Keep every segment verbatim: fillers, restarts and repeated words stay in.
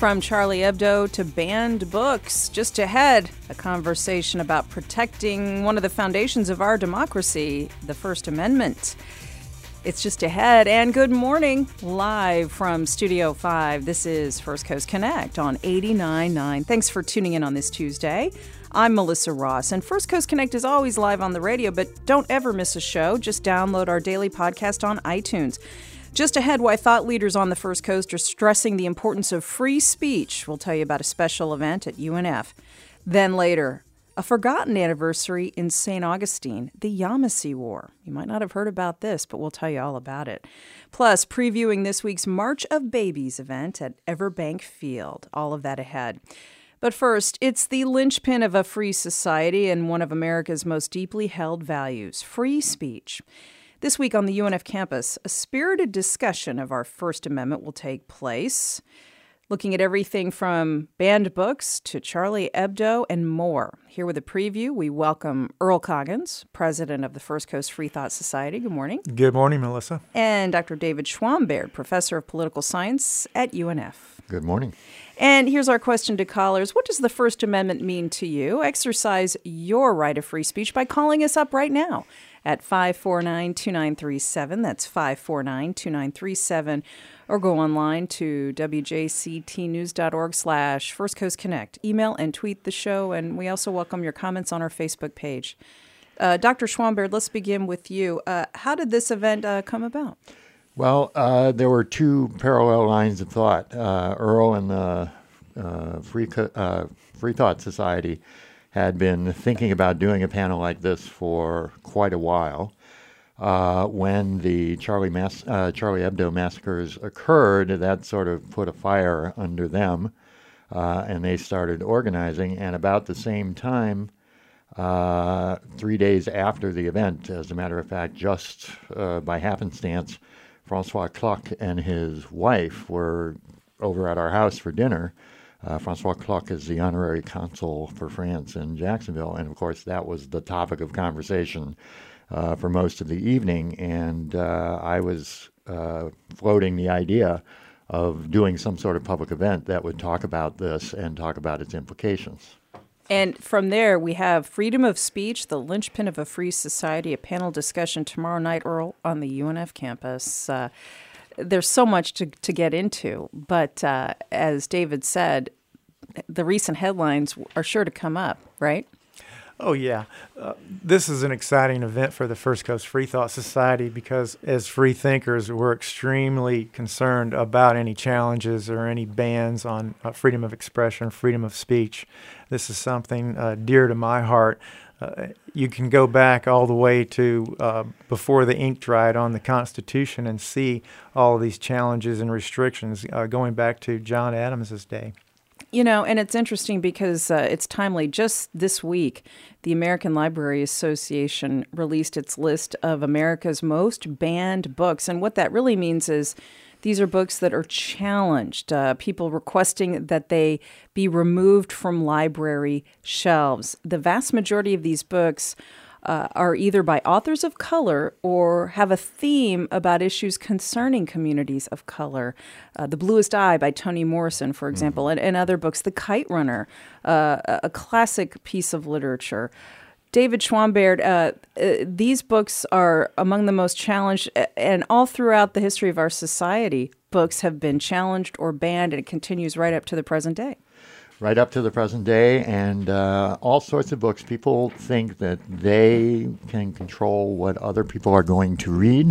From Charlie Hebdo to banned books, just ahead, a conversation about protecting one of the foundations of our democracy, the First Amendment. It's just ahead, and good morning, live from Studio five. This is First Coast Connect on eighty-nine point nine. Thanks for tuning in on this Tuesday. I'm Melissa Ross, and First Coast Connect is always live on the radio, but don't ever miss a show. Just download our daily podcast on iTunes. Just ahead, why thought leaders on the First Coast are stressing the importance of free speech. We'll tell you about a special event at U N F. Then later, a forgotten anniversary in Saint Augustine, the Yamasee War. You might not have heard about this, but we'll tell you all about it. Plus, previewing this week's March of Babies event at Everbank Field. All of that ahead. But first, it's the linchpin of a free society and one of America's most deeply held values, free speech. This week on the U N F campus, a spirited discussion of our First Amendment will take place, looking at everything from banned books to Charlie Hebdo and more. Here with a preview, we welcome Earl Coggins, president of the First Coast Free Thought Society. Good morning. Good morning, Melissa. And Doctor David Schwambaird, professor of political science at U N F. Good morning. And here's our question to callers. What does the First Amendment mean to you? Exercise your right of free speech by calling us up right now at five four nine, two nine three seven. That's five four nine, two nine three seven. Or go online to w j c t news dot org slash First Coast Connect. Email and tweet the show, and we also welcome your comments on our Facebook page. Uh, Doctor Schwambaird, let's begin with you. Uh, how did this event uh, come about? Well, uh, there were two parallel lines of thought. Uh, Earl and the uh, Free, Co- uh, Free Thought Society had been thinking about doing a panel like this for quite a while. Uh, when the Charlie, Mas- uh, Charlie Hebdo massacres occurred, that sort of put a fire under them, uh, and they started organizing. And about the same time, uh, three days after the event, as a matter of fact, just uh, by happenstance, Francois Cloch and his wife were over at our house for dinner. Uh, Francois Cloch is the honorary consul for France in Jacksonville, and of course that was the topic of conversation uh, for most of the evening, and uh, I was uh, floating the idea of doing some sort of public event that would talk about this and talk about its implications. And from there, we have freedom of speech, the linchpin of a free society, a panel discussion tomorrow night, Earl, on the U N F campus. Uh, there's so much to, to get into, but uh, as David said, the recent headlines are sure to come up, right? Oh, yeah. Uh, this is an exciting event for the First Coast Free Thought Society because as free thinkers, we're extremely concerned about any challenges or any bans on uh, freedom of expression, freedom of speech. This is something uh, dear to my heart. Uh, you can go back all the way to uh, before the ink dried on the Constitution and see all of these challenges and restrictions uh, going back to John Adams's day. You know, and it's interesting because uh, it's timely. Just this week, the American Library Association released its list of America's most banned books. And what that really means is these are books that are challenged, uh, people requesting that they be removed from library shelves. The vast majority of these books Uh, are either by authors of color or have a theme about issues concerning communities of color. Uh, The Bluest Eye by Toni Morrison, for example, mm-hmm. and, and other books. The Kite Runner, uh, a classic piece of literature. David Schwambaird, uh, uh, these books are among the most challenged, and all throughout the history of our society, books have been challenged or banned, and it continues right up to the present day. Right up to the present day, and uh, all sorts of books. People think that they can control what other people are going to read,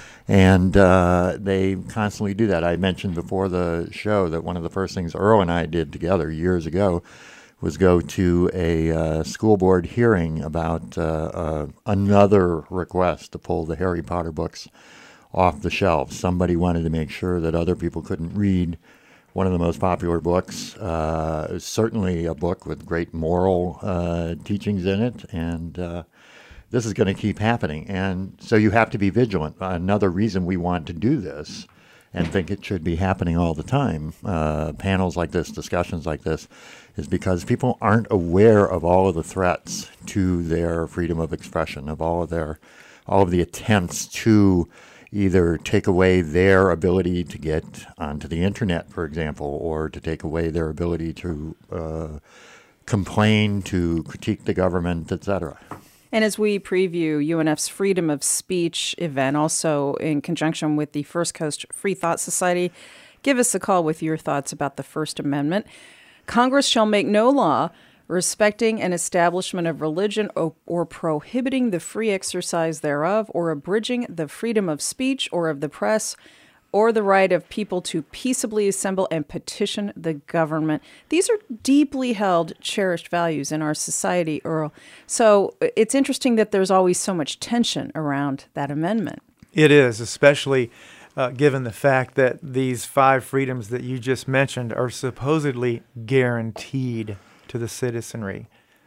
and uh, they constantly do that. I mentioned before the show that one of the first things Earl and I did together years ago was go to a uh, school board hearing about uh, uh, another request to pull the Harry Potter books off the shelves. Somebody wanted to make sure that other people couldn't read one of the most popular books, uh, certainly a book with great moral uh, teachings in it, and uh, this is going to keep happening. And so you have to be vigilant. Another reason we want to do this and think it should be happening all the time, uh, panels like this, discussions like this, is because people aren't aware of all of the threats to their freedom of expression, of all of their, all of the attempts to either take away their ability to get onto the internet, for example, or to take away their ability to uh, complain, to critique the government, et cetera. And as we preview U N F's Freedom of Speech event, also in conjunction with the First Coast Free Thought Society, give us a call with your thoughts about the First Amendment. Congress shall make no law respecting an establishment of religion or, or prohibiting the free exercise thereof, or abridging the freedom of speech or of the press, or the right of people to peaceably assemble and petition the government. These are deeply held, cherished values in our society, Earl. So it's interesting that there's always so much tension around that amendment. It is, especially uh, given the fact that these five freedoms that you just mentioned are supposedly guaranteed to the citizenry.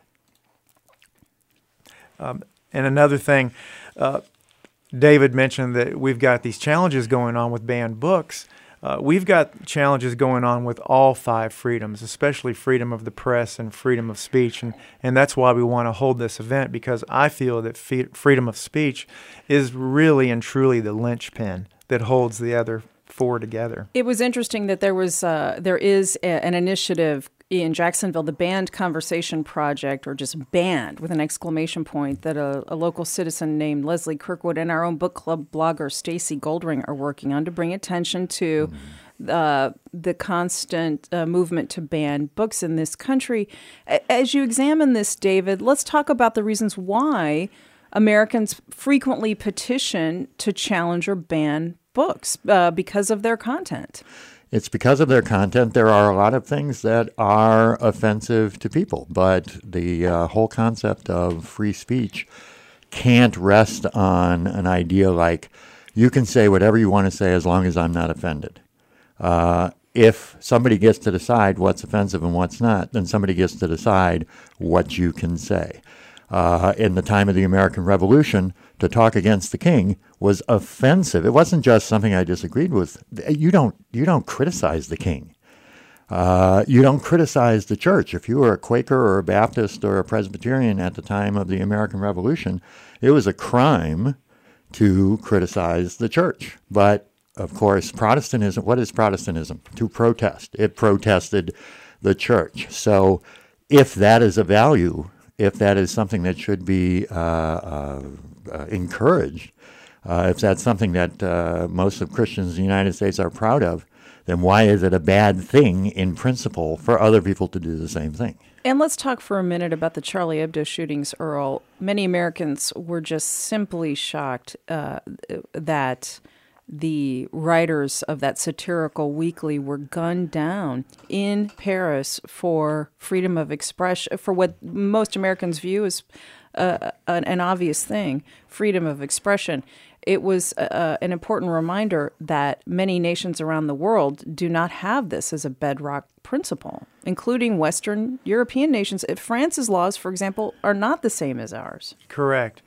Um, and another thing, uh, David mentioned that we've got these challenges going on with banned books. Uh, we've got challenges going on with all five freedoms, especially freedom of the press and freedom of speech. And, and that's why we want to hold this event, because I feel that fe- freedom of speech is really and truly the linchpin that holds the other four together. It was interesting that there was uh, there is a, an initiative in Jacksonville, the Banned Conversation Project, or just banned with an exclamation point, that a, a local citizen named Leslie Kirkwood and our own book club blogger Stacy Goldring are working on to bring attention to uh, the constant uh, movement to ban books in this country. As you examine this, David, let's talk about the reasons why Americans frequently petition to challenge or ban books uh, because of their content. It's because of their content. There are a lot of things that are offensive to people, but the uh, whole concept of free speech can't rest on an idea like, you can say whatever you want to say as long as I'm not offended. Uh, if somebody gets to decide what's offensive and what's not, then somebody gets to decide what you can say. Uh, in the time of the American Revolution, to talk against the king was offensive. It wasn't just something I disagreed with. You don't you don't criticize the king. Uh, you don't criticize the church. If you were a Quaker or a Baptist or a Presbyterian at the time of the American Revolution, it was a crime to criticize the church. But, of course, Protestantism, what is Protestantism? To protest. It protested the church. So if that is a value, if that is something that should be uh, uh, uh, encouraged, uh, if that's something that uh, most of Christians in the United States are proud of, then why is it a bad thing in principle for other people to do the same thing? And let's talk for a minute about the Charlie Hebdo shootings, Earl. Many Americans were just simply shocked uh, that the writers of that satirical weekly were gunned down in Paris for freedom of expression, for what most Americans view as uh, an, an obvious thing, freedom of expression. It was uh, an important reminder that many nations around the world do not have this as a bedrock principle, including Western European nations. France's laws, for example, are not the same as ours. Correct.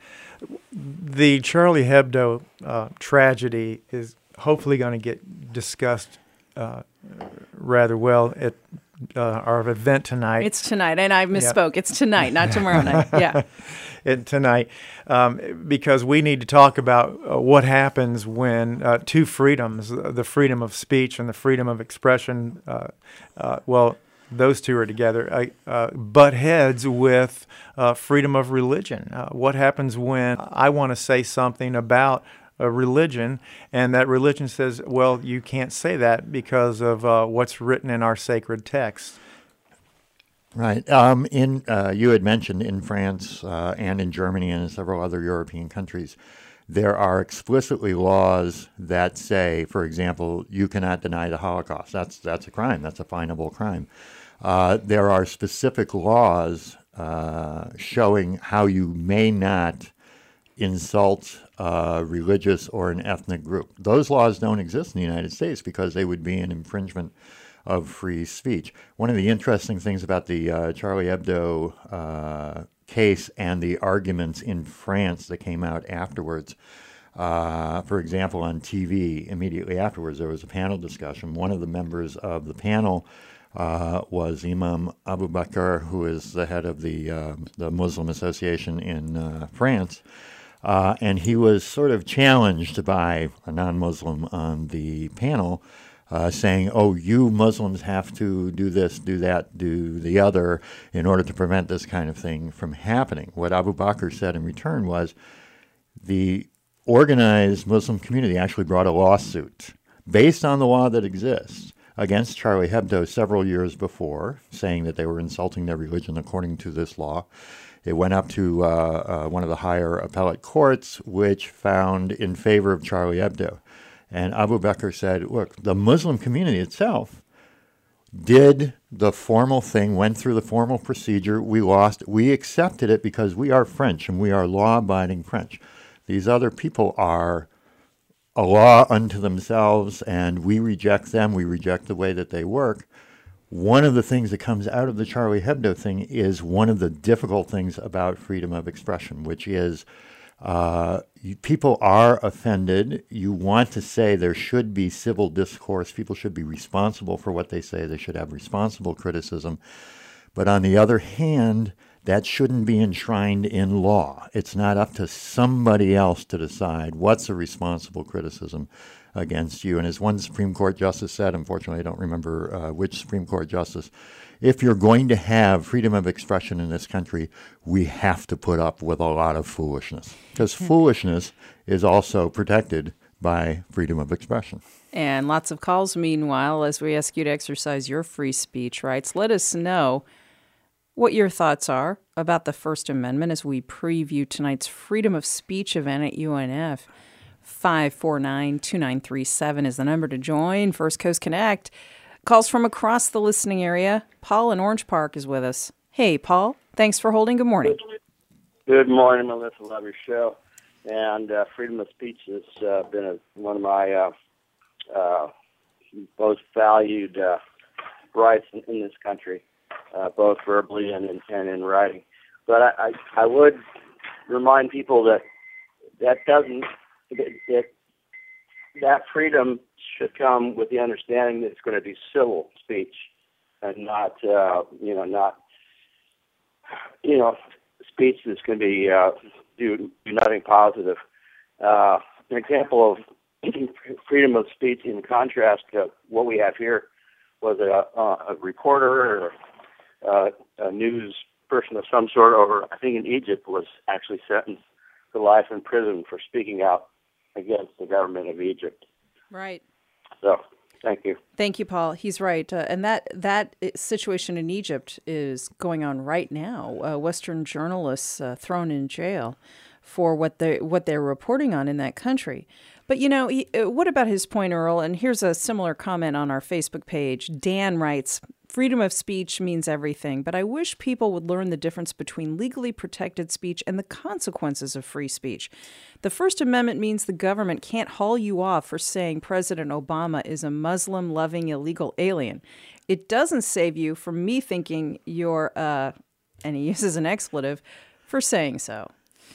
The Charlie Hebdo uh, tragedy is hopefully going to get discussed uh, rather well at uh, our event tonight. It's tonight, and I misspoke. Yeah. It's tonight, not tomorrow night. Yeah. It, tonight, um, because we need to talk about uh, what happens when uh, two freedoms, the freedom of speech and the freedom of expression, uh, uh, well, those two are together, uh, uh, butt heads with uh, freedom of religion. Uh, what happens when I want to say something about a religion and that religion says, well, you can't say that because of uh, what's written in our sacred text? Right. Um, in uh, you had mentioned in France uh, and in Germany and in several other European countries, there are explicitly laws that say, for example, you cannot deny the Holocaust. That's that's a crime. That's a finable crime. Uh, there are specific laws uh, showing how you may not insult a religious or an ethnic group. Those laws don't exist in the United States because they would be an infringement of free speech. One of the interesting things about the uh, Charlie Hebdo uh, case and the arguments in France that came out afterwards, uh, for example, on T V immediately afterwards, there was a panel discussion. One of the members of the panel uh, was Imam Abu Bakr, who is the head of the, uh, the Muslim Association in uh, France. Uh, and he was sort of challenged by a non-Muslim on the panel, uh, saying, oh, you Muslims have to do this, do that, do the other in order to prevent this kind of thing from happening. What Abu Bakr said in return was the organized Muslim community actually brought a lawsuit based on the law that exists against Charlie Hebdo several years before, saying that they were insulting their religion according to this law. It went up to uh, uh, one of the higher appellate courts, which found in favor of Charlie Hebdo. And Abu Bakr said, look, the Muslim community itself did the formal thing, went through the formal procedure. We lost. We accepted it because we are French and we are law-abiding French. These other people are a law unto themselves, and we reject them. We reject the way that they work. One of the things that comes out of the Charlie Hebdo thing is one of the difficult things about freedom of expression, which is uh, you, people are offended. You want to say there should be civil discourse. People should be responsible for what they say. They should have responsible criticism. But on the other hand, that shouldn't be enshrined in law. It's not up to somebody else to decide what's a responsible criticism against you. And as one Supreme Court justice said, unfortunately I don't remember uh, which Supreme Court justice, if you're going to have freedom of expression in this country, we have to put up with a lot of foolishness. Because foolishness is also protected by freedom of expression. And lots of calls, meanwhile, as we ask you to exercise your free speech rights. Let us know what your thoughts are about the First Amendment as we preview tonight's Freedom of Speech event at U N F. five four nine, two nine three seven is the number to join. First Coast Connect. Calls from across the listening area. Paul in Orange Park is with us. Hey, Paul. Thanks for holding. Good morning. Good morning, Melissa. Love your show. And uh, freedom of speech has uh, been a, one of my uh, uh, most valued uh, rights in, in this country, uh, both verbally and in, and in writing. But I, I, I would remind people that that doesn't that that freedom should come with the understanding that it's going to be civil speech and not uh, you know not you know speech that's going to be uh, do, do nothing positive. Uh, an example of freedom of speech in contrast to what we have here was a, a reporter or uh, a news person of some sort over, I think in Egypt, was actually sentenced to life in prison for speaking out against the government of Egypt. Right. So, thank you. Thank you, Paul. He's right. Uh, and that, that situation in Egypt is going on right now. Uh, Western journalists uh, thrown in jail for what they what they're reporting on in that country. But, you know, he, uh, what about his point, Earl? And here's a similar comment on our Facebook page. Dan writes, freedom of speech means everything, but I wish people would learn the difference between legally protected speech and the consequences of free speech. The First Amendment means the government can't haul you off for saying President Obama is a Muslim-loving illegal alien. It doesn't save you from me thinking you're, uh, and he uses an expletive, for saying so.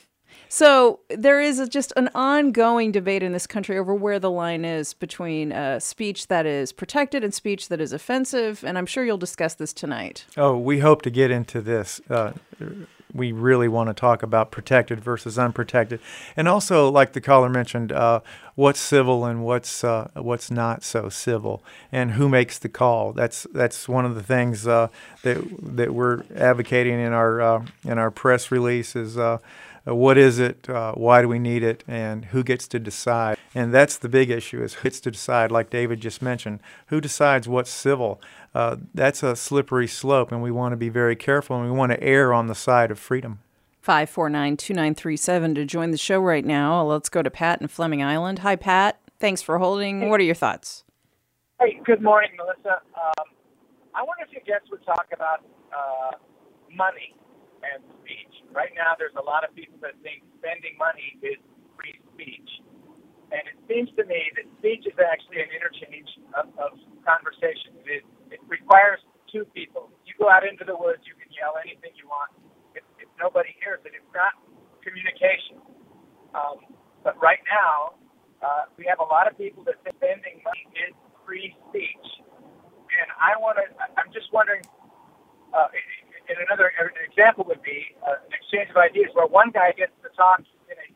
So there is a, just an ongoing debate in this country over where the line is between uh, speech that is protected and speech that is offensive, and I'm sure you'll discuss this tonight. Oh, we hope to get into this. Uh, we really want to talk about protected versus unprotected, and also, like the caller mentioned, uh, what's civil and what's uh, what's not so civil, and who makes the call. That's that's one of the things uh, that that we're advocating in our uh, in our press release is. Uh, Uh, what is it? Uh, why do we need it? And who gets to decide? And that's the big issue: is who gets to decide? Like David just mentioned, who decides what's civil? Uh, that's a slippery slope, and we want to be very careful, and we want to err on the side of freedom. five four nine, two nine three seven to join the show right now. Let's go to Pat in Fleming Island. Hi, Pat. Thanks for holding. Hey. What are your thoughts? Hey, good morning, Melissa. Um, I wonder if you guys would talk about uh, money and speech. Right now, there's a lot of people that think spending money is free speech. And it seems to me that speech is actually an interchange of, of conversation. It, it requires two people. You go out into the woods, you can yell anything you want. If, if nobody hears it, it's not communication. Um, but right now, uh, we have a lot of people that think spending money is free speech. And I want to, I'm just wondering, uh, And another an example would be uh, an exchange of ideas where one guy gets to talk in a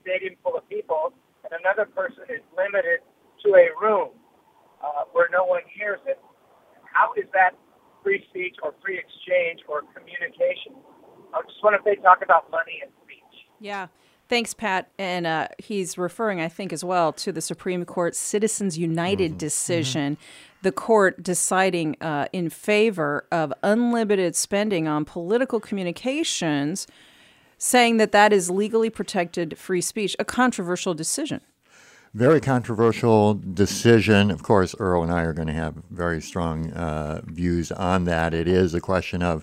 stadium full of people, and another person is limited to a room uh, where no one hears it. How is that free speech or free exchange or communication? I just wonder if they talk about money and speech. Yeah. Thanks, Pat. And uh, he's referring, I think, as well to the Supreme Court Citizens United mm-hmm. decision, mm-hmm. the court deciding uh, in favor of unlimited spending on political communications, saying that that is legally protected free speech, a controversial decision. Very controversial decision. Of course, Earl and I are going to have very strong uh, views on that. It is a question of,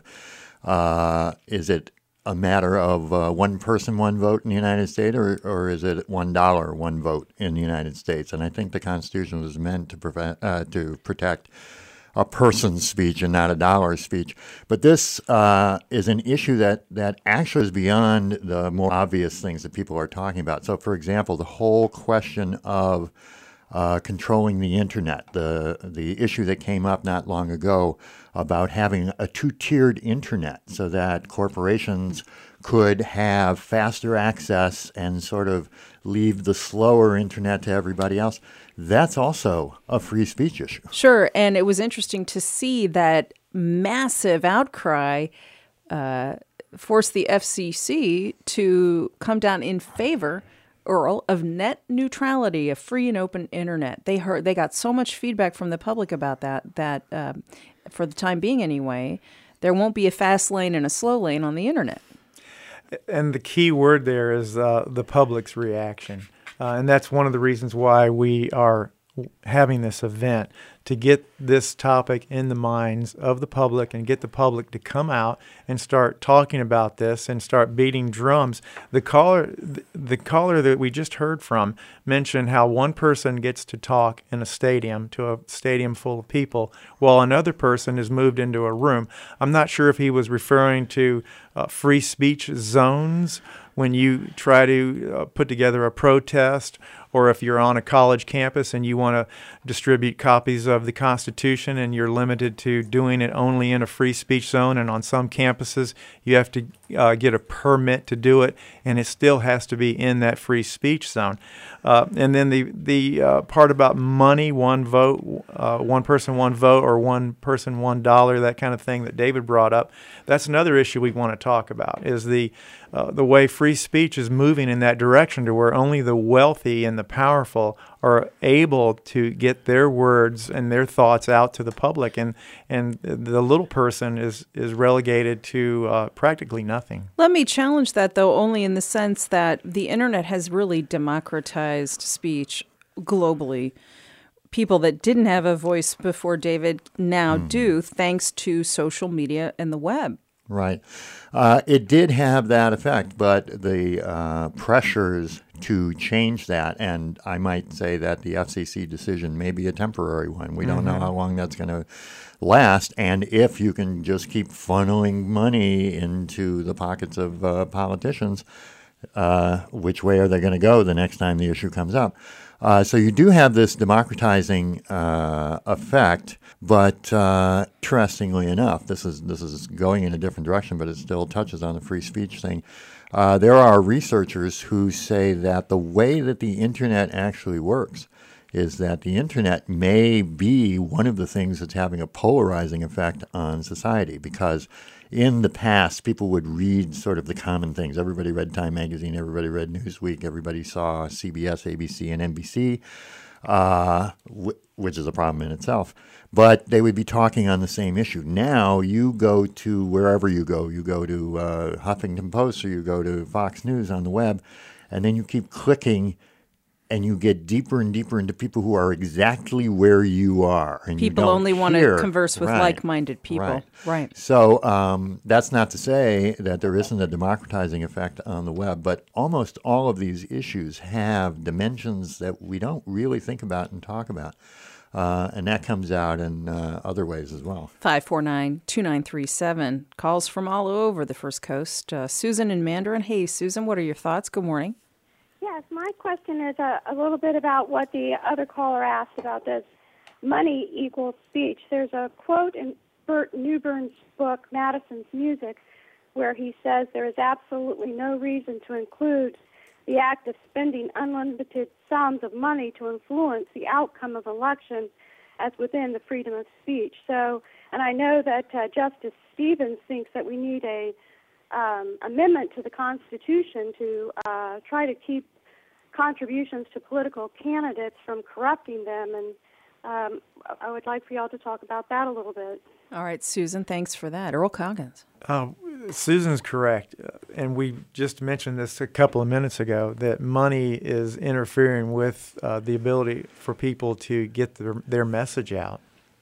uh, is it a matter of uh, one person, one vote in the United States, or, or is it one dollar, one vote in the United States? And I think the Constitution was meant to prevent, uh, to protect a person's speech and not a dollar's speech. But this uh, is an issue that, that actually is beyond the more obvious things that people are talking about. So, for example, the whole question of uh, controlling the internet, the the issue that came up not long ago about having a two-tiered internet so that corporations could have faster access and sort of leave the slower internet to everybody else. That's also a free speech issue. Sure, and it was interesting to see that massive outcry uh, forced the F C C to come down in favor, Earl, of net neutrality, a free and open internet. They heard they got so much feedback from the public about that that, um, for the time being anyway, there won't be a fast lane and a slow lane on the internet. And the key word there is uh, the public's reaction. Uh, and that's one of the reasons why we are having this event, to get this topic in the minds of the public and get the public to come out and start talking about this and start beating drums. The caller, the caller that we just heard from mentioned how one person gets to talk in a stadium to a stadium full of people while another person is moved into a room. I'm not sure if he was referring to uh, free speech zones when you try to uh, put together a protest, or if you're on a college campus and you want to distribute copies of the Constitution and you're limited to doing it only in a free speech zone, and on some campuses you have to uh, get a permit to do it, and it still has to be in that free speech zone. Uh, and then the, the uh, part about money, one vote, uh, one person, one vote, or one person, one dollar, that kind of thing that David brought up, that's another issue we want to talk about, is the uh, the way free speech is moving in that direction to where only the wealthy and the powerful are able to get their words and their thoughts out to the public, and and the little person is is relegated to uh, practically nothing. Let me challenge that, though, only in the sense that the internet has really democratized speech globally. People that didn't have a voice before David now mm. do, thanks to social media and the web. Right. Uh, it did have that effect, but the uh, pressures to change that, and I might say that the F C C decision may be a temporary one. We mm-hmm. don't know how long that's going to last, and if you can just keep funneling money into the pockets of uh, politicians, uh, which way are they going to go the next time the issue comes up? Uh, so you do have this democratizing uh, effect, but uh, interestingly enough, this is this is going in a different direction, but it still touches on the free speech thing. Uh, there are researchers who say that the way that the internet actually works is that the internet may be one of the things that's having a polarizing effect on society, because in the past, people would read sort of the common things. Everybody read Time Magazine, everybody read Newsweek, everybody saw C B S, A B C, and N B C, uh, w- which is a problem in itself. But they would be talking on the same issue. Now you go to wherever you go. You go to uh, Huffington Post, or you go to Fox News on the web, and then you keep clicking, and you get deeper and deeper into people who are exactly where you are. And people you don't only hear. want to converse with right. like-minded people. Right. right. So um, that's not to say that there isn't a democratizing effect on the web, but almost all of these issues have dimensions that we don't really think about and talk about. Uh, and that comes out in uh, other ways as well. five four nine, two nine three seven. Calls from all over the First Coast. Uh, Susan in Mandarin. Hey, Susan, what are your thoughts? Good morning. Yes, my question is a, a little bit about what the other caller asked about this. Money equals speech. There's a quote in Bert Newbern's book, Madison's Music, where he says there is absolutely no reason to include the act of spending unlimited sums of money to influence the outcome of elections as within the freedom of speech. So, and I know that uh, Justice Stevens thinks that we need a um, amendment to the Constitution to uh, try to keep contributions to political candidates from corrupting them, and um, I would like for y'all to talk about that a little bit. All right, Susan, thanks for that. Earl Coggins. Um, Susan's correct, uh, and we just mentioned this a couple of minutes ago, that money is interfering with uh, the ability for people to get their, their message out.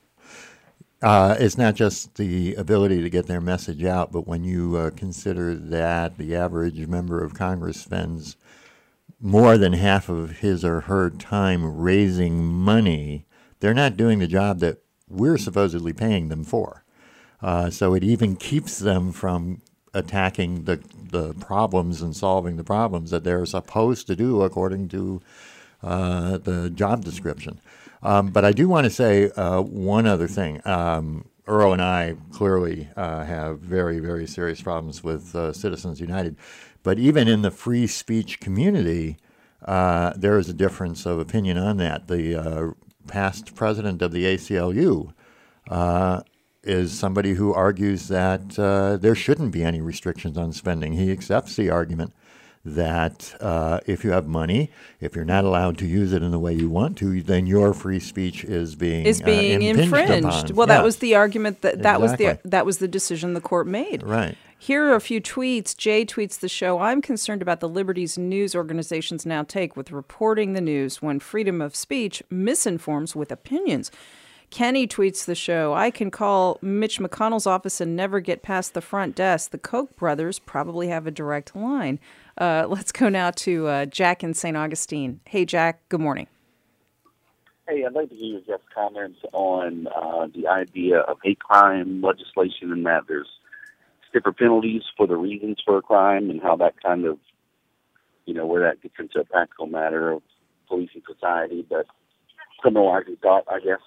Uh, it's not just the ability to get their message out, but when you uh, consider that the average member of Congress spends more than half of his or her time raising money, they're not doing the job that we're supposedly paying them for. Uh, so it even keeps them from attacking the the problems and solving the problems that they're supposed to do according to uh, the job description. Um, but I do want to say uh, one other thing. Um, Earl and I clearly uh, have very, very serious problems with uh, Citizens United. But even in the free speech community, uh, there is a difference of opinion on that. The uh, past president of the A C L U uh, is somebody who argues that uh, there shouldn't be any restrictions on spending. He accepts the argument that uh, if you have money, if you're not allowed to use it in the way you want to, then your free speech is being is being uh, impinged infringed. upon. Well, that Yes. was the argument that that Exactly. was the that was the decision the court made. Right. Here are a few tweets. Jay tweets the show. I'm concerned about the liberties news organizations now take with reporting the news when freedom of speech misinforms with opinions. Kenny tweets the show. I can call Mitch McConnell's office and never get past the front desk. The Koch brothers probably have a direct line. Uh, let's go now to uh, Jack in Saint Augustine. Hey, Jack. Good morning. Hey, I'd like to hear your comments on uh, the idea of hate crime legislation and that there's stiffer penalties for the reasons for a crime and how that kind of, you know, where that gets into a practical matter of policing society, but criminalizing thought, I guess.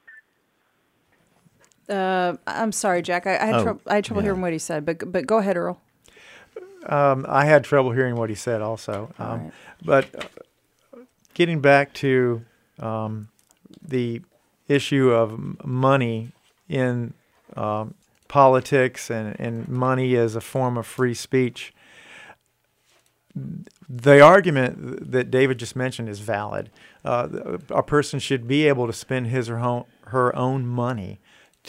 Uh, I'm sorry, Jack. I, I had, Oh, trou- I had trouble yeah. hearing what he said, but but go ahead, Earl. Um, I had trouble hearing what he said also. Um, All right. But uh, getting back to um, the issue of m- money in um, politics and, and money as a form of free speech, the argument that David just mentioned is valid. Uh, a person should be able to spend his or home, her own money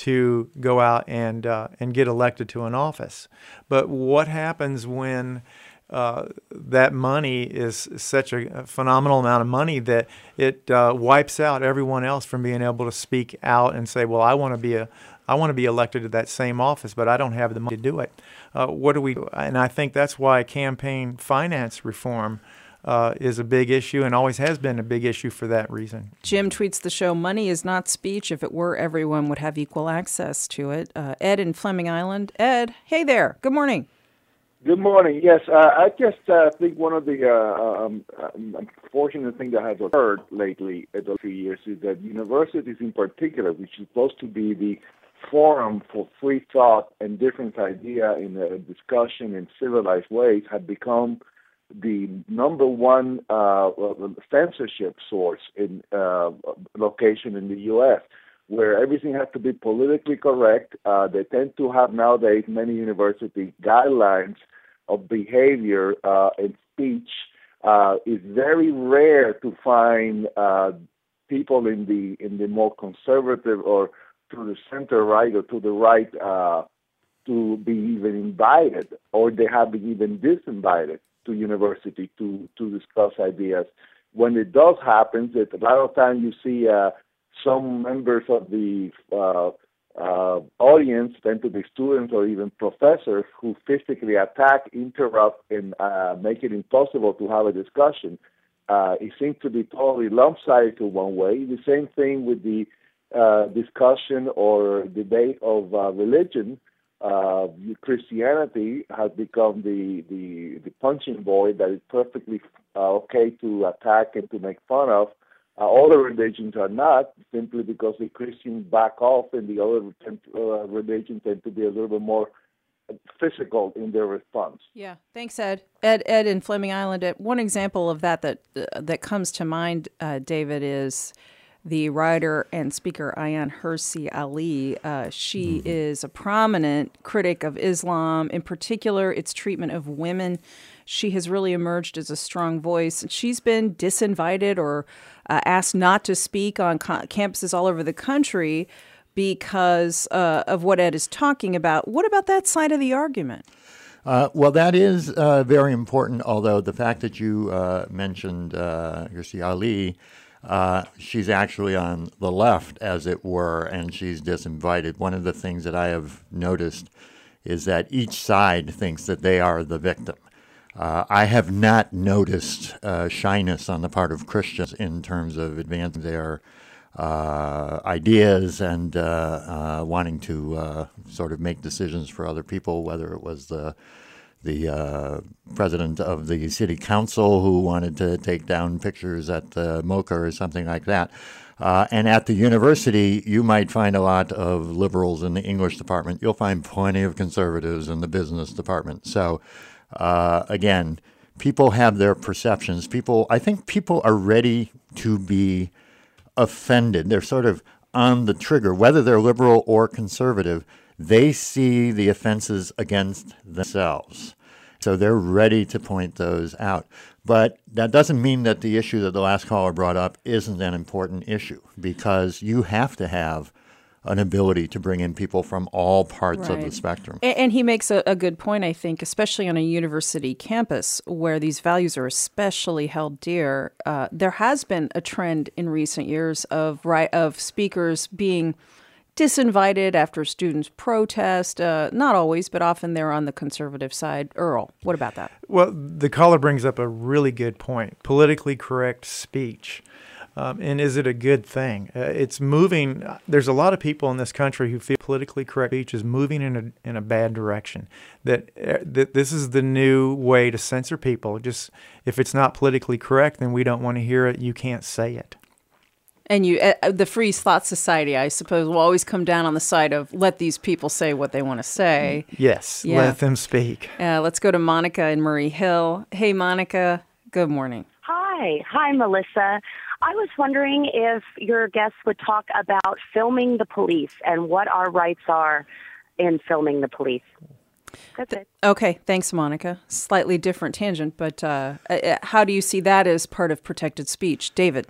to go out and uh, and get elected to an office. But what happens when uh, that money is such a phenomenal amount of money that it uh, wipes out everyone else from being able to speak out and say, well, I want to be a I want to be elected to that same office, but I don't have the money to do it. Uh, what do we do? And I think that's why campaign finance reform Uh, is a big issue and always has been a big issue for that reason. Jim tweets the show, money is not speech. If it were, everyone would have equal access to it. Uh, Ed in Fleming Island. Ed, hey there. Good morning. Good morning. Yes, uh, I just uh, think one of the uh, um, um, unfortunate things that has occurred lately in the few years is that universities in particular, which is supposed to be the forum for free thought and different idea in a discussion in civilized ways, have become the number one uh, censorship source in uh, location in the U S, where everything has to be politically correct. Uh, they tend to have nowadays many university guidelines of behavior uh, and speech. Uh, it's very rare to find uh, people in the in the more conservative or to the center right or to the right uh, to be even invited, or they have been even disinvited to university to, to discuss ideas. When it does happen, that a lot of times you see uh, some members of the uh, uh, audience, tend to be students or even professors, who physically attack, interrupt, and uh, make it impossible to have a discussion. Uh, it seems to be totally lopsided to one way. The same thing with the uh, discussion or debate of uh, religion. Uh, Christianity has become the, the, the punching board that is perfectly uh, okay to attack and to make fun of. Uh, all the religions are not, simply because the Christians back off and the other uh, religions tend to be a little bit more physical in their response. Yeah, thanks, Ed. Ed, Ed in Fleming Island. uh, One example of that that uh, that comes to mind, uh, David, is the writer and speaker Ayaan Hirsi Ali. Uh, she mm-hmm. is a prominent critic of Islam, in particular its treatment of women. She has really emerged as a strong voice. She's been disinvited or uh, asked not to speak on co- campuses all over the country because uh, of what Ed is talking about. What about that side of the argument? Uh, well, that is uh, very important, although the fact that you uh, mentioned uh, Hirsi Ali, uh, she's actually on the left, as it were, and she's disinvited. One of the things that I have noticed is that each side thinks that they are the victim. Uh, I have not noticed uh, shyness on the part of Christians in terms of advancing their uh, ideas and uh, uh, wanting to uh, sort of make decisions for other people, whether it was the the uh, president of the city council who wanted to take down pictures at the MoCA or something like that. Uh, and at the university, you might find a lot of liberals in the English department. You'll find plenty of conservatives in the business department. So, uh, again, people have their perceptions. People, I think people are ready to be offended. They're sort of on the trigger, whether they're liberal or conservative. They see the offenses against themselves. So they're ready to point those out. But that doesn't mean that the issue that the last caller brought up isn't an important issue, because you have to have an ability to bring in people from all parts right. of the spectrum. And, and he makes a, a good point, I think, especially on a university campus where these values are especially held dear. Uh, there has been a trend in recent years of right of speakers being disinvited after students protest. Uh, not always, but often they're on the conservative side. Earl, what about that? Well, the caller brings up a really good point. Politically correct speech. Um, and is it a good thing? Uh, it's moving. There's a lot of people in this country who feel politically correct speech is moving in a in a bad direction. That uh, that this is the new way to censor people. Just if it's not politically correct, then we don't want to hear it. You can't say it. And you, uh, the Free Thought Society, I suppose, will always come down on the side of let these people say what they want to say. Yes, yeah. Let them speak. Uh, let's go to Monica in Murray Hill. Hey, Monica. Good morning. Hi. Hi, Melissa. I was wondering if your guests would talk about filming the police and what our rights are in filming the police. That's it. Okay. Thanks, Monica. Slightly different tangent, but uh, how do you see that as part of protected speech? David?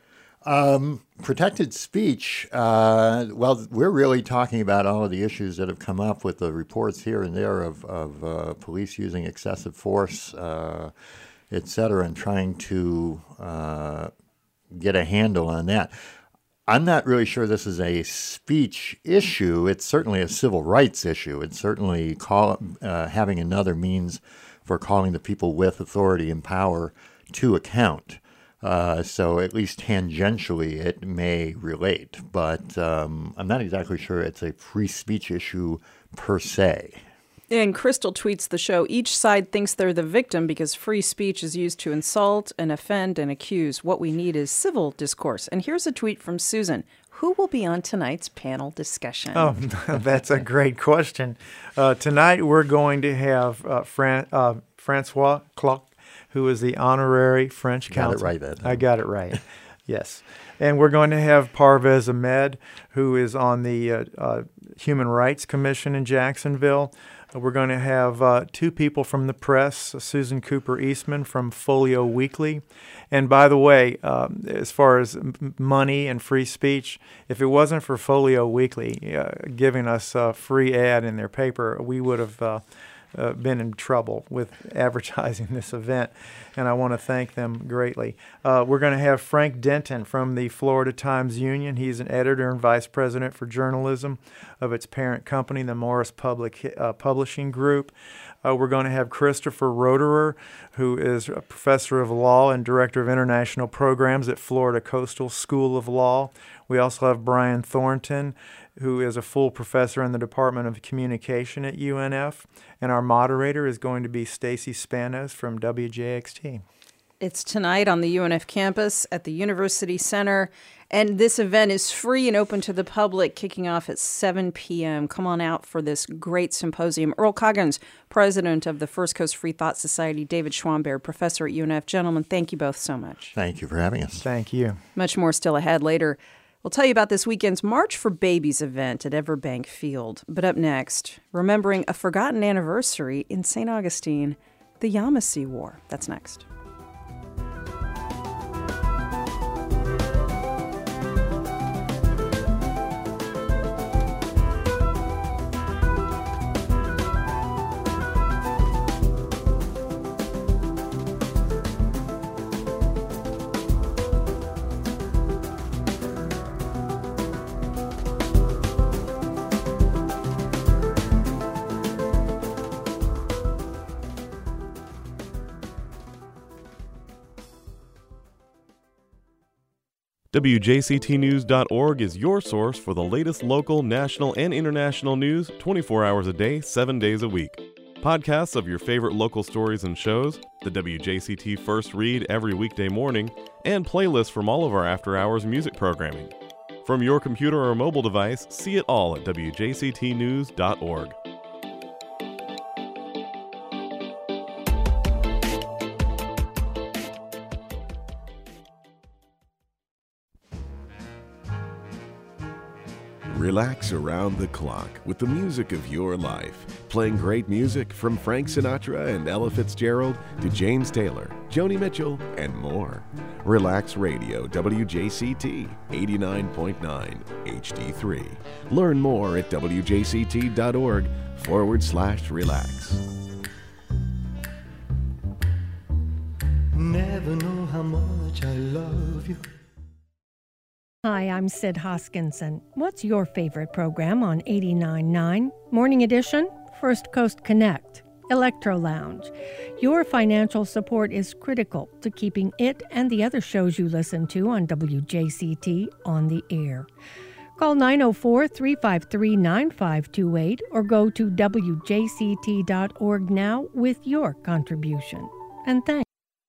Um, protected speech, uh, well, we're really talking about all of the issues that have come up with the reports here and there of, of uh, police using excessive force, uh, et cetera, and trying to uh, get a handle on that. I'm not really sure this is a speech issue. It's certainly a civil rights issue. It's certainly call, uh, having another means for calling the people with authority and power to account. Uh, so at least tangentially it may relate, but um, I'm not exactly sure it's a free speech issue per se. And Crystal tweets the show, each side thinks they're the victim because free speech is used to insult and offend and accuse. What we need is civil discourse. And here's a tweet from Susan. Who will be on tonight's panel discussion? Oh, that's a great question. Uh, tonight we're going to have uh, Fran- uh, Francois Clock, who is the honorary French counsel. Got it right, Ed. I got it right. Yes. And we're going to have Parvez Ahmed, who is on the uh, uh, Human Rights Commission in Jacksonville. Uh, we're going to have uh, two people from the press, Susan Cooper Eastman from Folio Weekly. And by the way, um, as far as m- money and free speech, if it wasn't for Folio Weekly uh, giving us a free ad in their paper, we would have uh, Uh, been in trouble with advertising this event, and I want to thank them greatly. Uh, we're going to have Frank Denton from the Florida Times Union. He's an editor and vice president for journalism of its parent company, the Morris Public uh, Publishing Group. Uh, we're going to have Christopher Roederer, who is a professor of law and director of international programs at Florida Coastal School of Law. We also have Brian Thornton, who is a full professor in the Department of Communication at U N F. And our moderator is going to be Stacy Spanos from W J X T. It's tonight on the U N F campus at the University Center, and this event is free and open to the public, kicking off at seven p.m. Come on out for this great symposium. Earl Coggins, president of the First Coast Free Thought Society, David Schwamberg, professor at U N F. Gentlemen, thank you both so much. Thank you for having us. Thank you. Much more still ahead later. We'll tell you about this weekend's March for Babies event at Everbank Field. But up next, remembering a forgotten anniversary in Saint Augustine, the Yamasee War. That's next. W J C T news dot org is your source for the latest local, national, and international news twenty-four hours a day, seven days a week. Podcasts of your favorite local stories and shows, the W J C T First Read every weekday morning, and playlists from all of our after-hours music programming. From your computer or mobile device, see it all at W J C T news dot org. Relax around the clock with the music of your life. Playing great music from Frank Sinatra and Ella Fitzgerald to James Taylor, Joni Mitchell, and more. Relax Radio W J C T eighty-nine point nine H D three. Learn more at W J C T dot org forward slash relax. Never know how much I love you. Hi, I'm Sid Hoskinson. What's your favorite program on eighty-nine point nine? Morning Edition, First Coast Connect, Electro Lounge. Your financial support is critical to keeping it and the other shows you listen to on W J C T on the air. Call nine oh four, three five three, nine five two eight or go to W J C T dot org now with your contribution. And thanks.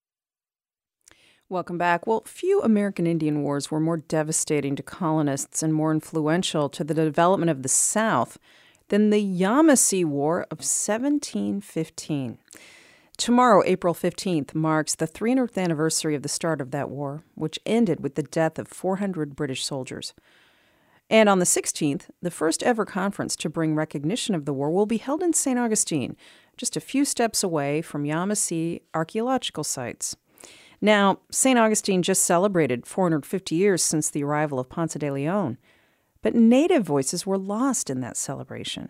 Welcome back. Well, few American Indian wars were more devastating to colonists and more influential to the development of the South than the Yamasee War of seventeen fifteen. Tomorrow, April fifteenth, marks the three hundredth anniversary of the start of that war, which ended with the death of four hundred British soldiers. And on the sixteenth, the first ever conference to bring recognition of the war will be held in Saint Augustine, just a few steps away from Yamasee archaeological sites. Now, Saint Augustine just celebrated four hundred fifty years since the arrival of Ponce de Leon, but Native voices were lost in that celebration.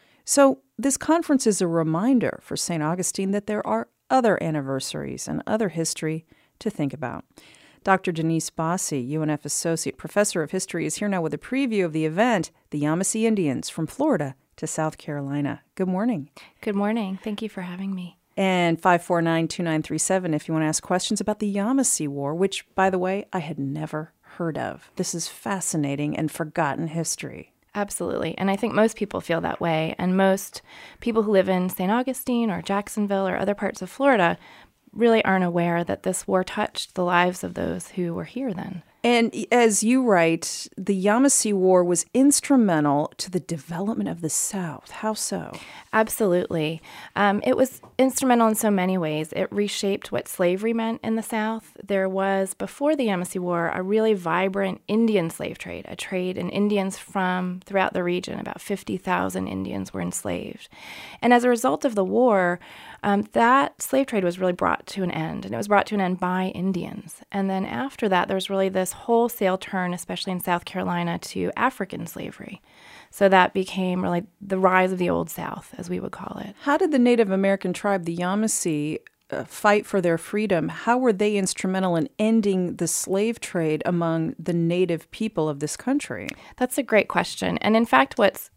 So this conference is a reminder for Saint Augustine that there are other anniversaries and other history to think about. Doctor Denise Bassi, U N F Associate Professor of History, is here now with a preview of the event, the Yamasee Indians from Florida to South Carolina. Good morning. Good morning. Thank you for having me. And five four nine, two nine three seven if you want to ask questions about the Yamasee War, which, by the way, I had never heard of. This is fascinating and forgotten history. Absolutely. And I think most people feel that way. And most people who live in Saint Augustine or Jacksonville or other parts of Florida really aren't aware that this war touched the lives of those who were here then. And as you write, the Yamasee War was instrumental to the development of the South. How so? Absolutely. Um, it was instrumental in so many ways. It reshaped what slavery meant in the South. There was, before the Yamasee War, a really vibrant Indian slave trade, a trade in Indians from throughout the region. About fifty thousand Indians were enslaved. And as a result of the war, um, that slave trade was really brought to an end, and it was brought to an end by Indians. And then after that, there was really this wholesale turn, especially in South Carolina, to African slavery. So that became really the rise of the Old South, as we would call it. How did the Native American tribe, the Yamasee, uh, fight for their freedom? How were they instrumental in ending the slave trade among the native people of this country? That's a great question. And in fact, what's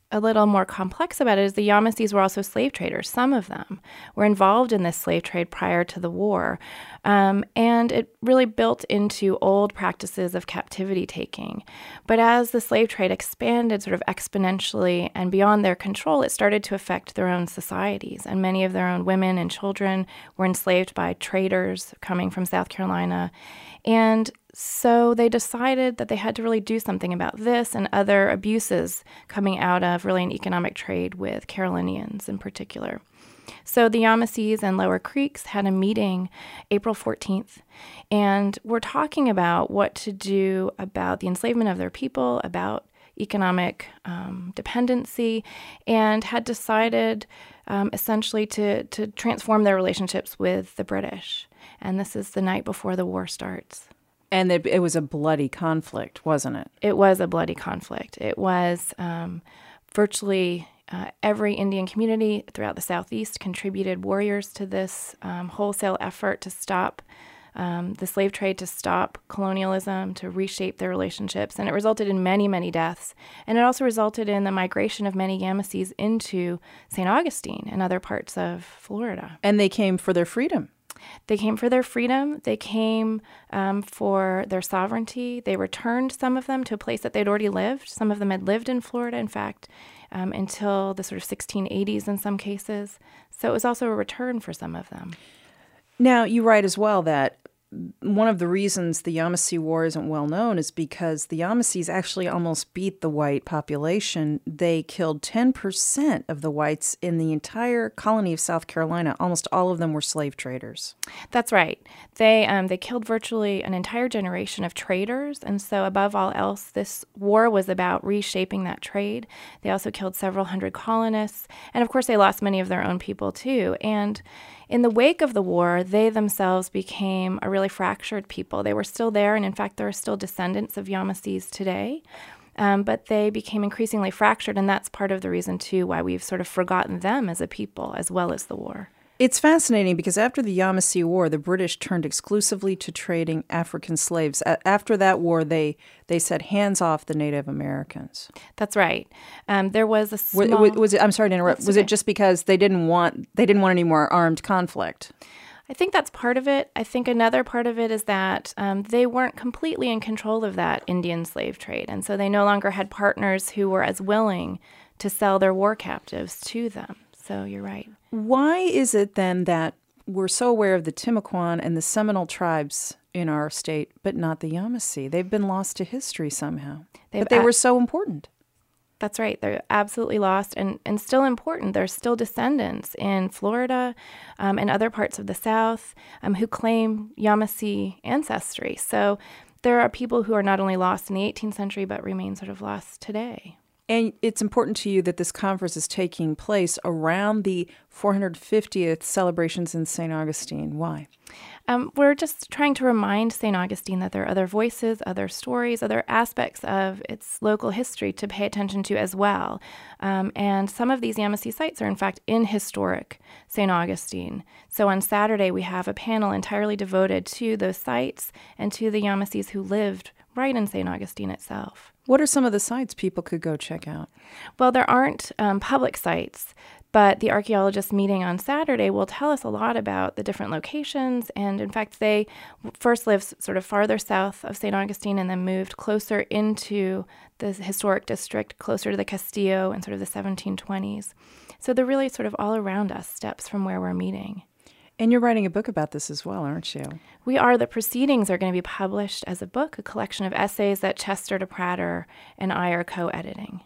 a little more complex about it is the Yamasees were also slave traders. Some of them were involved in this slave trade prior to the war. Um, and it really built into old practices of captivity taking. But as the slave trade expanded sort of exponentially and beyond their control, it started to affect their own societies. And many of their own women and children were enslaved by traders coming from South Carolina. And so they decided that they had to really do something about this and other abuses coming out of really an economic trade with Carolinians in particular. So the Yamasees and Lower Creeks had a meeting April fourteenth, and we're talking about what to do about the enslavement of their people, about economic um, dependency, and had decided um, essentially to, to transform their relationships with the British. And this is the night before the war starts. And it, it was a bloody conflict, wasn't it? It was a bloody conflict. It was um, virtually uh, every Indian community throughout the Southeast contributed warriors to this um, wholesale effort to stop um, the slave trade, to stop colonialism, to reshape their relationships. And it resulted in many, many deaths. And it also resulted in the migration of many Yamasees into Saint Augustine and other parts of Florida. And they came for their freedom. They came for their freedom. They came um, for their sovereignty. They returned, some of them, to a place that they'd already lived. Some of them had lived in Florida, in fact, um, until the sort of sixteen eighties in some cases. So it was also a return for some of them. Now, you write as well that one of the reasons the Yamasee War isn't well known is because the Yamasees actually almost beat the white population. They killed ten percent of the whites in the entire colony of South Carolina. Almost all of them were slave traders. That's right. They um, they killed virtually an entire generation of traders. And so above all else, this war was about reshaping that trade. They also killed several hundred colonists. And of course, they lost many of their own people, too. And in the wake of the war, they themselves became a really fractured people. They were still there, and in fact, there are still descendants of Yamasees today, um, but they became increasingly fractured, and that's part of the reason, too, why we've sort of forgotten them as a people as well as the war. It's fascinating because after the Yamasee War, the British turned exclusively to trading African slaves. A- after that war, they they said, hands off the Native Americans. That's right. Um, there was a small... Was, was it, I'm sorry to interrupt. That's was okay. it just because they didn't want they didn't want any more armed conflict? I think that's part of it. I think another part of it is that um, they weren't completely in control of that Indian slave trade, and so they no longer had partners who were as willing to sell their war captives to them. So you're right. Why is it then that we're so aware of the Timucuan and the Seminole tribes in our state, but not the Yamasee? They've been lost to history somehow. They've but they a- were so important. That's right. They're absolutely lost and, and still important. There's still descendants in Florida um, and other parts of the South um, who claim Yamasee ancestry. So there are people who are not only lost in the eighteenth century, but remain sort of lost today. And it's important to you that this conference is taking place around the four hundred fiftieth celebrations in Saint Augustine. Why? Um, we're just trying to remind Saint Augustine that there are other voices, other stories, other aspects of its local history to pay attention to as well. Um, and some of these Yamasee sites are, in fact, in historic Saint Augustine. So on Saturday, we have a panel entirely devoted to those sites and to the Yamasees who lived right in Saint Augustine itself. What are some of the sites people could go check out? Well, there aren't um, public sites, but the archaeologists meeting on Saturday will tell us a lot about the different locations. And in fact, they first lived sort of farther south of Saint Augustine and then moved closer into the historic district, closer to the Castillo in sort of the seventeen twenties. So they're really sort of all around us, steps from where we're meeting. And you're writing a book about this as well, aren't you? We are. The proceedings are going to be published as a book, a collection of essays that Chester DePrater and I are co-editing.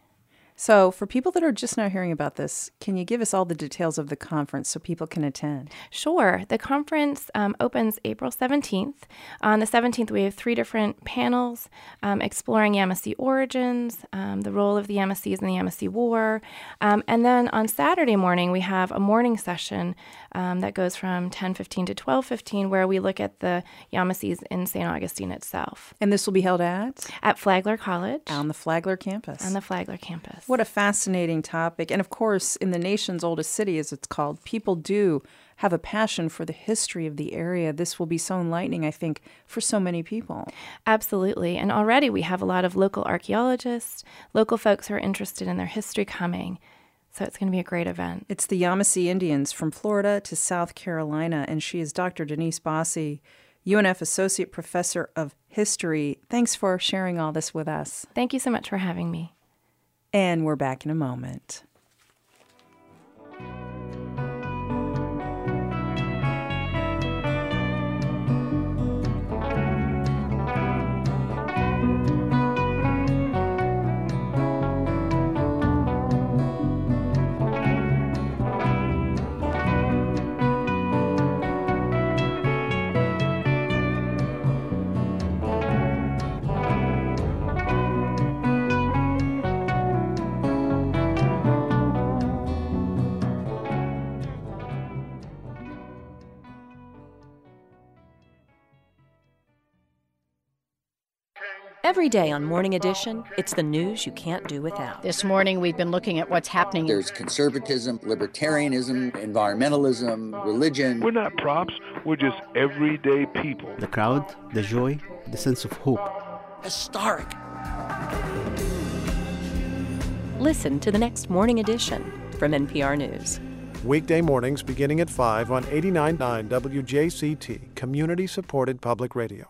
So for people that are just now hearing about this, can you give us all the details of the conference so people can attend? Sure. The conference um, opens April seventeenth. On the seventeenth, we have three different panels um, exploring Yamasee origins, um, the role of the Yamasees in the Yamasee War. Um, and then on Saturday morning, we have a morning session um, that goes from ten fifteen to twelve fifteen, where we look at the Yamasees in Saint Augustine itself. And this will be held at? At Flagler College. On the Flagler campus. On the Flagler campus. What a fascinating topic. And of course, in the nation's oldest city, as it's called, people do have a passion for the history of the area, this will be so enlightening, I think, for so many people. Absolutely. And already we have a lot of local archaeologists, local folks who are interested in their history coming. So it's going to be a great event. It's the Yamasee Indians from Florida to South Carolina, and she is Doctor Denise Bossie, U N F Associate Professor of History. Thanks for sharing all this with us. Thank you so much for having me. And we're back in a moment. Every day on Morning Edition, it's the news you can't do without. This morning, we've been looking at what's happening. There's conservatism, libertarianism, environmentalism, religion. We're not props. We're just everyday people. The crowd, the joy, the sense of hope. Historic. Listen to the next Morning Edition from N P R News. Weekday mornings beginning at five on eighty-nine point nine W J C T, community-supported public radio.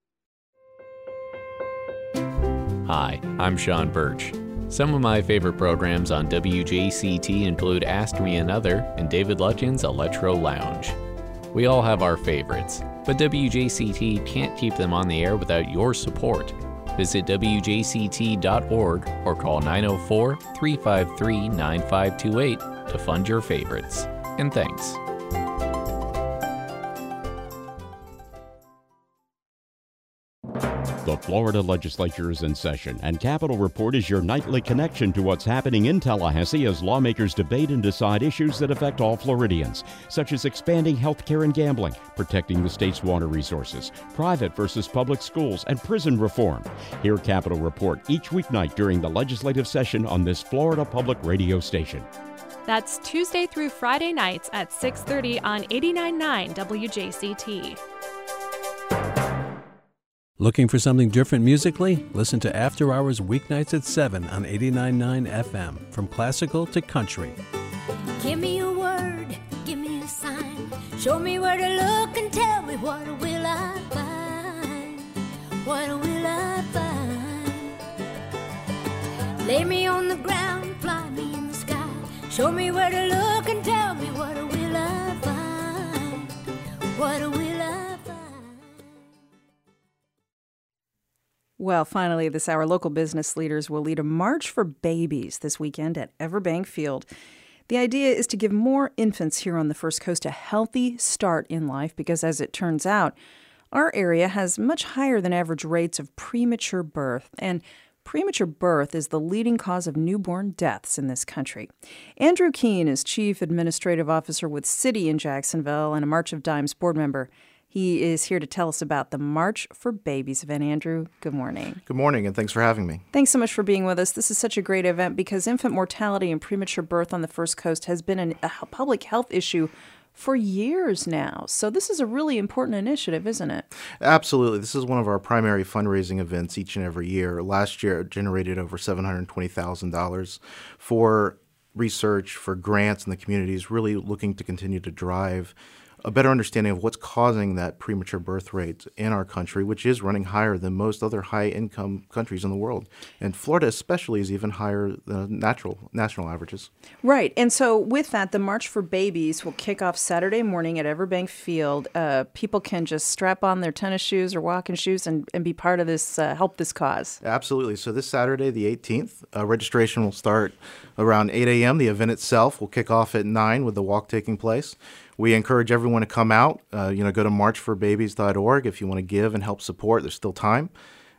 Hi, I'm Sean Birch. Some of my favorite programs on W J C T include Ask Me Another and David Lutyens' Electro Lounge. We all have our favorites, but W J C T can't keep them on the air without your support. Visit W J C T dot org or call nine oh four, three five three, nine five two eight to fund your favorites. And thanks. The Florida legislature is in session, and Capitol Report is your nightly connection to what's happening in Tallahassee as lawmakers debate and decide issues that affect all Floridians, such as expanding health care and gambling, protecting the state's water resources, private versus public schools, and prison reform. Hear Capitol Report each weeknight during the legislative session on this Florida public radio station. That's Tuesday through Friday nights at six thirty on eighty-nine point nine W J C T. Looking for something different musically? Listen to After Hours weeknights at seven on eighty-nine point nine F M, from classical to country. Give me a word, give me a sign. Show me where to look and tell me what will I find. What will I find? Lay me on the ground, fly me in the sky. Show me where to look and tell me what will I find. What will I find? Well, finally, this hour, local business leaders will lead a March for Babies this weekend at Everbank Field. The idea is to give more infants here on the First Coast a healthy start in life because, as it turns out, our area has much higher than average rates of premature birth, and premature birth is the leading cause of newborn deaths in this country. Andrew Keene is Chief Administrative Officer with Citi in Jacksonville and a March of Dimes board member. He is here to tell us about the March for Babies event. Andrew, good morning. Good morning, and thanks for having me. Thanks so much for being with us. This is such a great event because infant mortality and premature birth on the First Coast has been an, a public health issue for years now. So this is a really important initiative, isn't it? Absolutely. This is one of our primary fundraising events each and every year. Last year, it generated over seven hundred twenty thousand dollars for research, for grants in the communities, really looking to continue to drive a better understanding of what's causing that premature birth rate in our country, which is running higher than most other high-income countries in the world. And Florida especially is even higher than natural national averages. Right. And so with that, the March for Babies will kick off Saturday morning at Everbank Field. Uh, people can just strap on their tennis shoes or walking shoes and, and be part of this, uh, help this cause. Absolutely. So this Saturday, the eighteenth, uh, registration will start around eight a.m. The event itself will kick off at nine with the walk taking place. We encourage everyone to come out. Uh, you know, go to march for babies dot org if you want to give and help support. There's still time.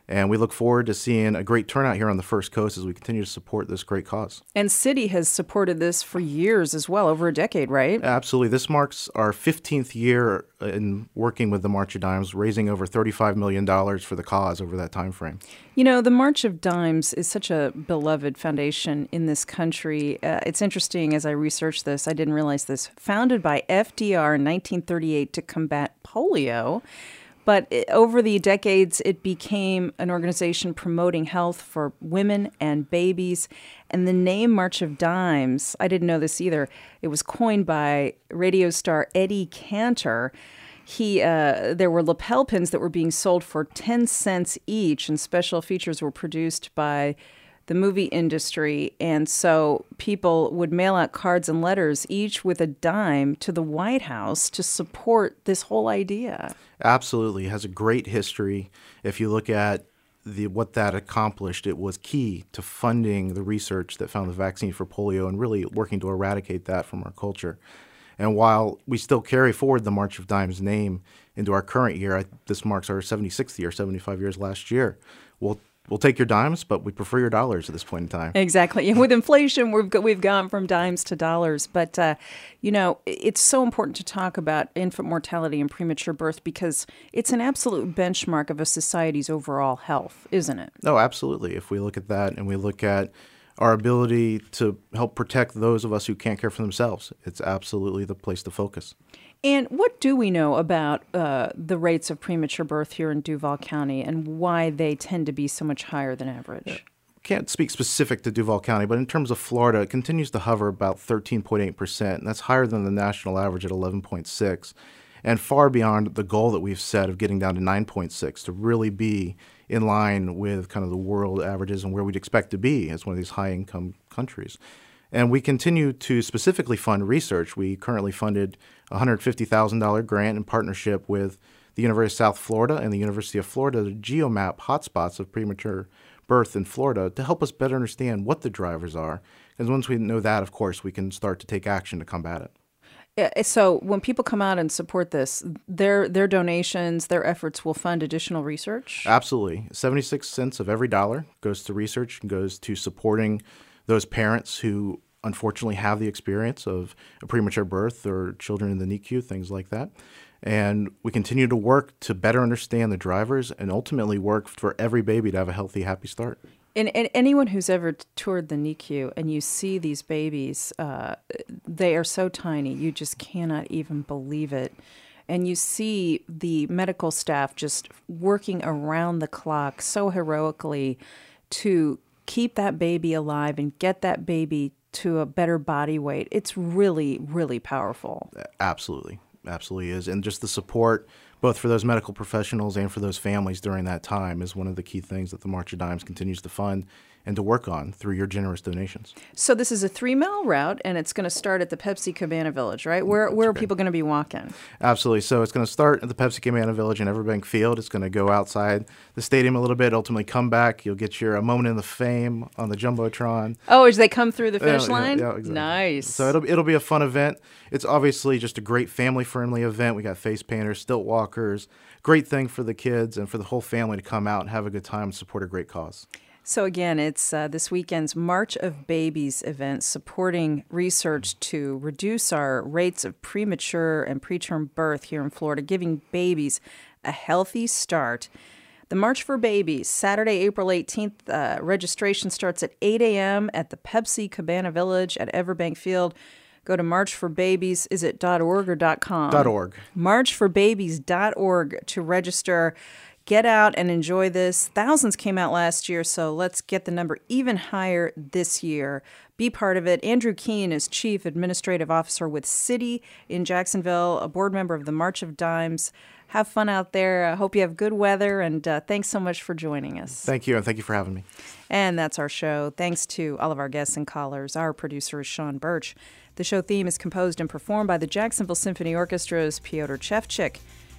And we look forward to seeing a great turnout here on the First Coast as we continue to support this great cause. And City has supported this for years as well, over a decade, right? Absolutely. This marks our fifteenth year in working with the March of Dimes, raising over thirty-five million dollars for the cause over that time frame. You know, the March of Dimes is such a beloved foundation in this country. Uh, it's interesting, as I researched this, I didn't realize this. Founded by F D R in nineteen thirty-eight to combat polio. But it, over the decades, it became an organization promoting health for women and babies. And the name March of Dimes, I didn't know this either, it was coined by radio star Eddie Cantor. He, uh, there were lapel pins that were being sold for ten cents each, and special features were produced by the movie industry. And so people would mail out cards and letters, each with a dime, to the White House to support this whole idea. Absolutely. It has a great history. If you look at the what that accomplished, it was key to funding the research that found the vaccine for polio and really working to eradicate that from our culture. And while we still carry forward the March of Dimes name into our current year, I, this marks our seventy-sixth year, seventy-five years last year, we'll We'll take your dimes, but we prefer your dollars at this point in time. Exactly. And with inflation, we've got, we've gone from dimes to dollars. But, uh, you know, it's so important to talk about infant mortality and premature birth because it's an absolute benchmark of a society's overall health, isn't it? No, absolutely. If we look at that and we look at our ability to help protect those of us who can't care for themselves, it's absolutely the place to focus. And what do we know about uh, the rates of premature birth here in Duval County and why they tend to be so much higher than average? Can't speak specific to Duval County, but in terms of Florida, it continues to hover about thirteen point eight percent, and that's higher than the national average at eleven point six, and far beyond the goal that we've set of getting down to nine point six to really be in line with kind of the world averages and where we'd expect to be as one of these high-income countries. And we continue to specifically fund research. We currently funded a one hundred fifty thousand dollars grant in partnership with the University of South Florida and the University of Florida to geomap hotspots of premature birth in Florida to help us better understand what the drivers are. Because once we know that, of course, we can start to take action to combat it. So when people come out and support this, their their donations, their efforts will fund additional research? Absolutely. seventy-six cents of every dollar goes to research and goes to supporting those parents who unfortunately have the experience of a premature birth or children in the N I C U, things like that. And we continue to work to better understand the drivers and ultimately work for every baby to have a healthy, happy start. And, and anyone who's ever toured the N I C U and you see these babies, uh, they are so tiny, you just cannot even believe it. And you see the medical staff just working around the clock so heroically to keep that baby alive and get that baby to a better body weight. It's really, really powerful. Absolutely. Absolutely is. And just the support, both for those medical professionals and for those families during that time, is one of the key things that the March of Dimes continues to fund and to work on through your generous donations. So this is a three-mile route, and it's going to start at the Pepsi Cabana Village, right? Where where are people going to be walking? Absolutely. So it's going to start at the Pepsi Cabana Village in Everbank Field. It's going to go outside the stadium a little bit, ultimately come back. You'll get your a moment in the fame on the Jumbotron. Oh, as they come through the finish yeah, line? Yeah, yeah, exactly. Nice. So it'll, it'll be a fun event. It's obviously just a great family-friendly event. We got face painters, stilt walkers. Great thing for the kids and for the whole family to come out and have a good time and support a great cause. So again, it's uh, this weekend's March of Babies event supporting research to reduce our rates of premature and preterm birth here in Florida, giving babies a healthy start. The March for Babies, Saturday, April eighteenth. Uh, registration starts at eight a.m. at the Pepsi Cabana Village at Everbank Field. Go to march for babies. Is it .org or .com? .org. march for babies dot org to register. Get out and enjoy this. Thousands came out last year, so let's get the number even higher this year. Be part of it. Andrew Keene is Chief Administrative Officer with City in Jacksonville, a board member of the March of Dimes. Have fun out there. I hope you have good weather, and uh, thanks so much for joining us. Thank you, and thank you for having me. And that's our show. Thanks to all of our guests and callers. Our producer is Sean Birch. The show theme is composed and performed by the Jacksonville Symphony Orchestra's Piotr Chevchik.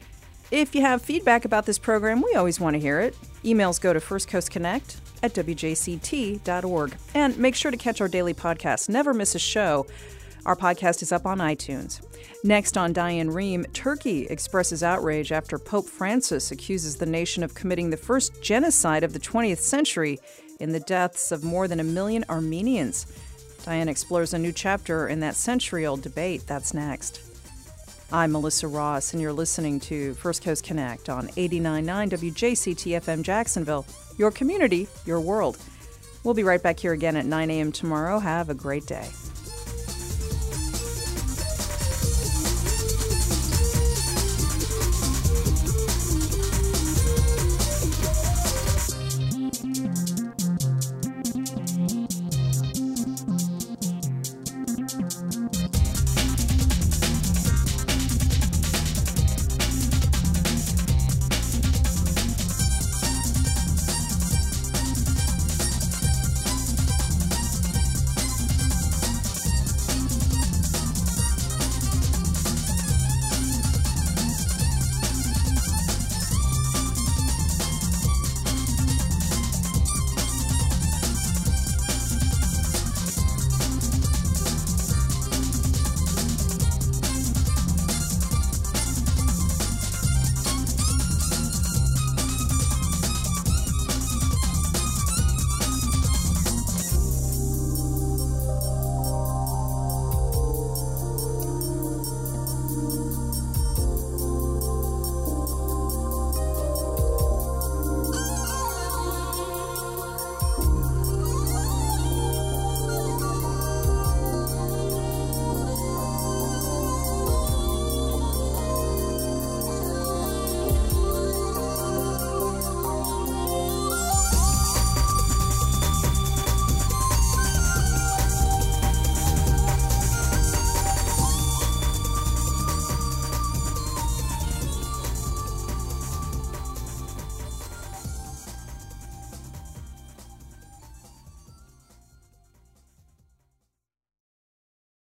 If you have feedback about this program, we always want to hear it. Emails go to first coast connect at w j c t dot org. And make sure to catch our daily podcast. Never miss a show. Our podcast is up on iTunes. Next on Diane Rehm, Turkey expresses outrage after Pope Francis accuses the nation of committing the first genocide of the twentieth century in the deaths of more than a million Armenians. Diane explores a new chapter in that century-old debate. That's next. I'm Melissa Ross, and you're listening to First Coast Connect on eighty-nine point nine W J C T F M Jacksonville. Your community, your world. We'll be right back here again at nine a.m. tomorrow. Have a great day.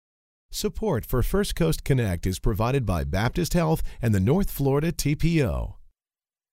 Support for First Coast Connect is provided by Baptist Health and the North Florida T P O.